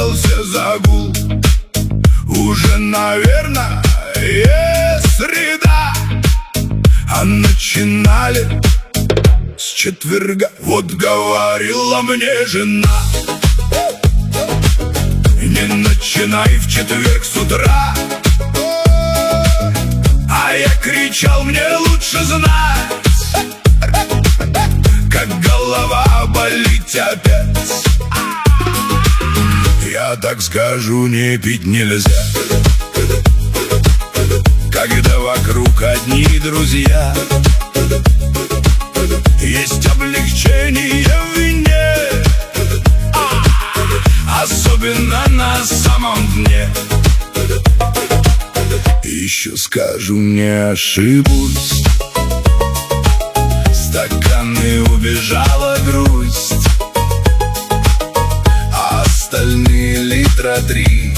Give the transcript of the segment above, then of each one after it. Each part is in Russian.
выдался загул. Уже, наверное, среда, а начинали с четверга. Вот говорила мне жена: не начинай в четверг с утра. А я кричал: мне лучше знать, как голова болит опять. Я так скажу: не пить нельзя, когда вокруг одни друзья. Есть облегчение в вине, особенно на самом дне. Еще скажу: не ошибусь, стаканы убежала грусть, а остальные литра 3,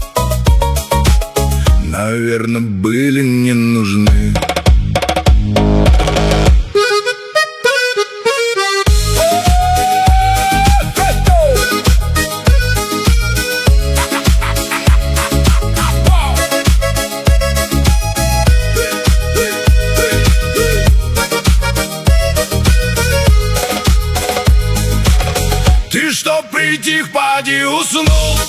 наверное, были не нужны. Ты что притих, поди уснул?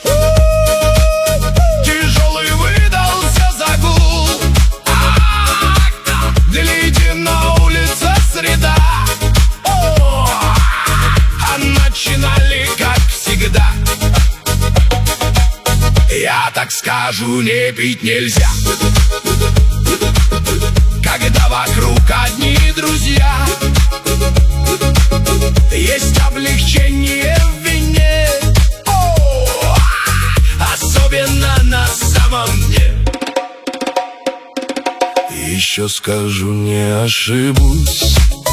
Тяжелый выдался загул. Глядя, на улице среда, а начинали как всегда. Я так скажу: не пить нельзя, когда вокруг одни друзья. Есть облегчение в вине, особенно на самом дне. Еще скажу: не ошибусь,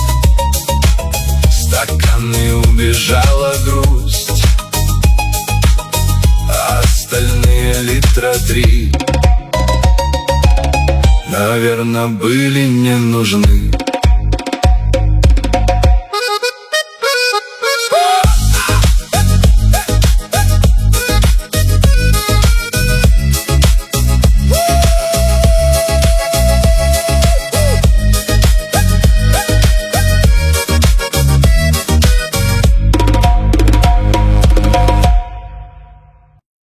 стаканы убежала грусть, а остальные литра 3, наверное, были не нужны.